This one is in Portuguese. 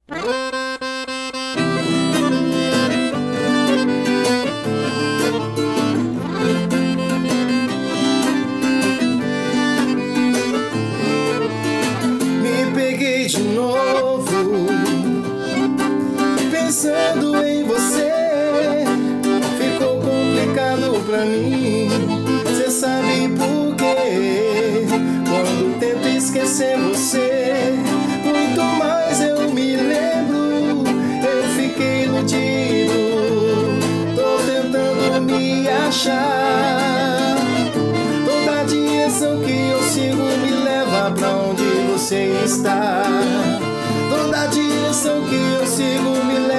Me peguei de novo, pensando em você. Ficou complicado pra mim, cê sabe por quê? Quando tento esquecer você, muito mais eu me lembro. Eu fiquei iludido, tô tentando me achar. Toda direção que eu sigo me leva pra onde você está. Toda direção que eu sigo me leva